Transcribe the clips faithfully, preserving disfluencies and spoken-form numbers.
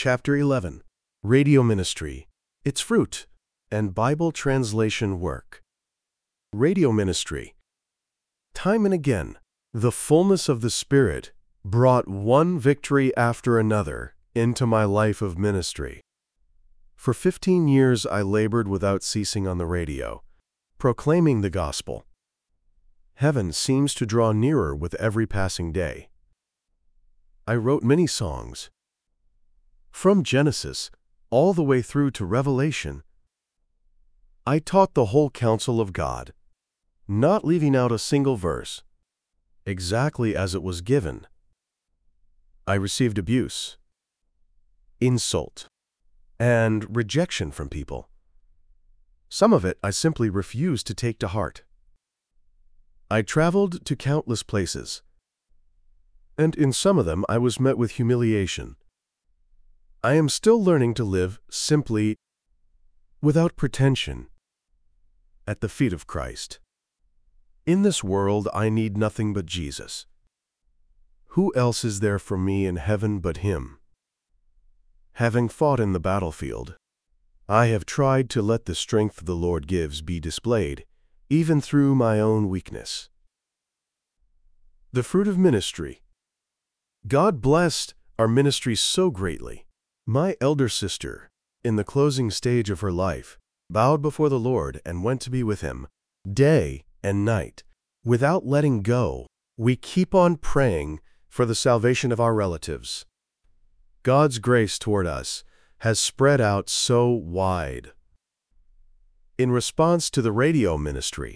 Chapter eleven. Radio Ministry, Its Fruit, and Bible Translation Work. Radio Ministry. Time and again, the fullness of the Spirit brought one victory after another into my life of ministry. For fifteen years I labored without ceasing on the radio, proclaiming the gospel. Heaven seems to draw nearer with every passing day. I wrote many songs. From Genesis all the way through to Revelation, I taught the whole counsel of God, not leaving out a single verse, exactly as it was given. I received abuse, insult, and rejection from people. Some of it I simply refused to take to heart. I traveled to countless places, and in some of them I was met with humiliation. I am still learning to live simply, without pretension, at the feet of Christ. In this world I need nothing but Jesus. Who else is there for me in heaven but Him? Having fought in the battlefield, I have tried to let the strength the Lord gives be displayed, even through my own weakness. The fruit of ministry. God blessed our ministry so greatly. My elder sister, in the closing stage of her life, bowed before the Lord and went to be with Him, day and night. Without letting go, we keep on praying for the salvation of our relatives. God's grace toward us has spread out so wide. In response to the radio ministry,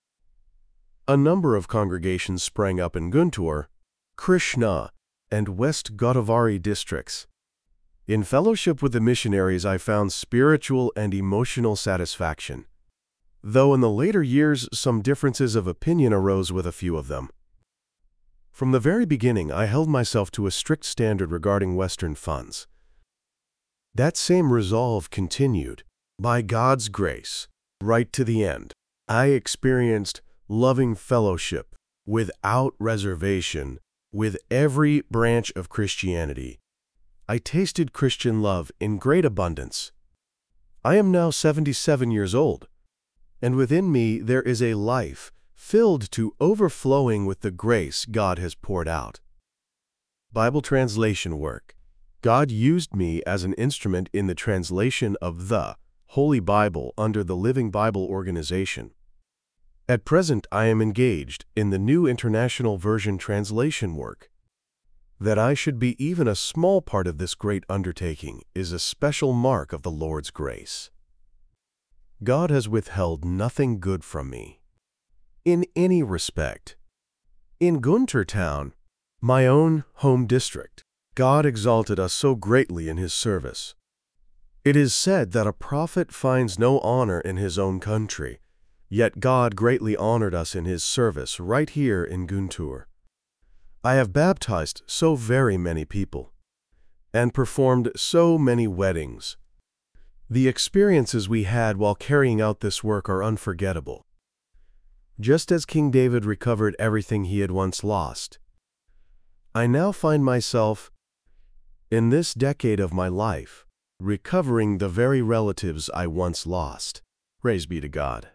a number of congregations sprang up in Guntur, Krishna, and West Godavari districts. In fellowship with the missionaries, I found spiritual and emotional satisfaction, though in the later years some differences of opinion arose with a few of them. From the very beginning, I held myself to a strict standard regarding Western funds. That same resolve continued, by God's grace, right to the end. I experienced loving fellowship without reservation with every branch of Christianity. I tasted Christian love in great abundance. I am now seventy-seven years old, and within me there is a life filled to overflowing with the grace God has poured out. Bible translation work. God used me as an instrument in the translation of the Holy Bible under the Living Bible Organization. At present, I am engaged in the New International Version translation work. That I should be even a small part of this great undertaking is a special mark of the Lord's grace. God has withheld nothing good from me, in any respect. In Guntur town, my own home district, God exalted us so greatly in His service. It is said that a prophet finds no honor in his own country, yet God greatly honored us in His service right here in Guntur. I have baptized so very many people and performed so many weddings. The experiences we had while carrying out this work are unforgettable. Just as King David recovered everything he had once lost, I now find myself, in this decade of my life, recovering the very relatives I once lost. Praise be to God.